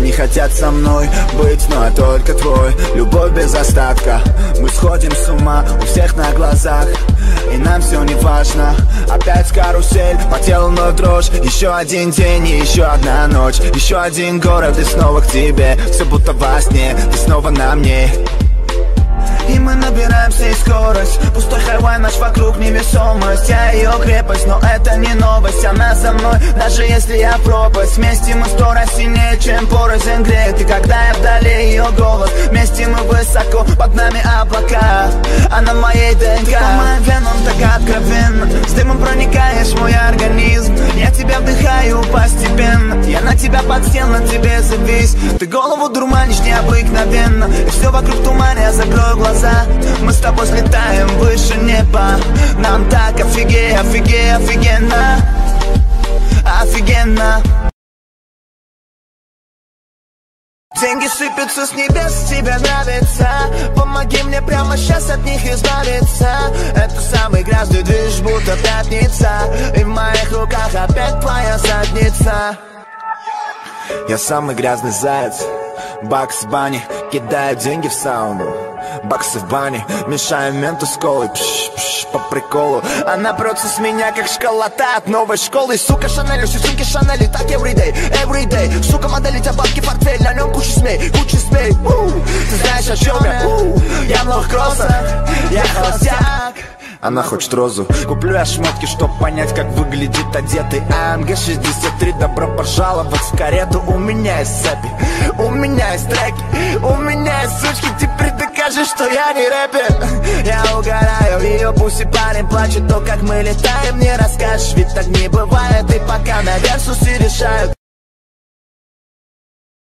Они хотят со мной быть, но я только твой. Любовь без остатка, мы сходим с ума у всех на глазах. И нам все не важно. Опять карусель, по телу вновь дрожь. Еще один день и еще одна ночь. Еще один город и снова к тебе. Все будто во сне, ты снова на мне. И мы набираем с ней скорость. Пустой хайвай наш, вокруг невесомость. Я ее крепость, но это не новость. Она за мной, даже если я пропасть. Вместе мы 100 раз сильнее, чем порознь греет. И когда я вдали ее голос, вместе мы высоко, под нами облака. Она моей ДНК. Ты по моим венам так откровенно. С дымом проникаешь в мой организм. Я тебя вдыхаю постепенно. Я на тебя подсел, на тебе завис. Ты голову дурманишь необыкновенно. И все вокруг в тумане, я закрою глаза. Мы с тобой слетаем выше неба. Нам так офигенно. Офигенно. Деньги сыпятся с небес, тебе нравится. Помоги мне прямо сейчас от них избавиться. Это самый грязный движ, будто пятница. И в моих руках опять твоя задница. Я самый грязный заяц. Бакс в бане, кидаю деньги в сауну. Баксы в бане, мешаем менту с колой. Пш, по приколу. Она прется с меня, как школота от новой школы. Сука, Шанель, все сумки Шанели, так everyday. Сука, модели, тебя бабки, портфель, на нем куча смей. Ты знаешь, о чем я? Я в новых кроссах, я холостяк. Она хочет розу. Куплю я шмотки, чтоб понять, как выглядит одетый АМГ-63. Добро пожаловать в карету. У меня есть цепи, у меня есть треки, у меня есть сучки. Теперь докажи, что я не рэпер. Я угораю, ее пусть и парень плачет. То, как мы летаем, не расскажешь, ведь так не бывает. И пока на Версусе решают.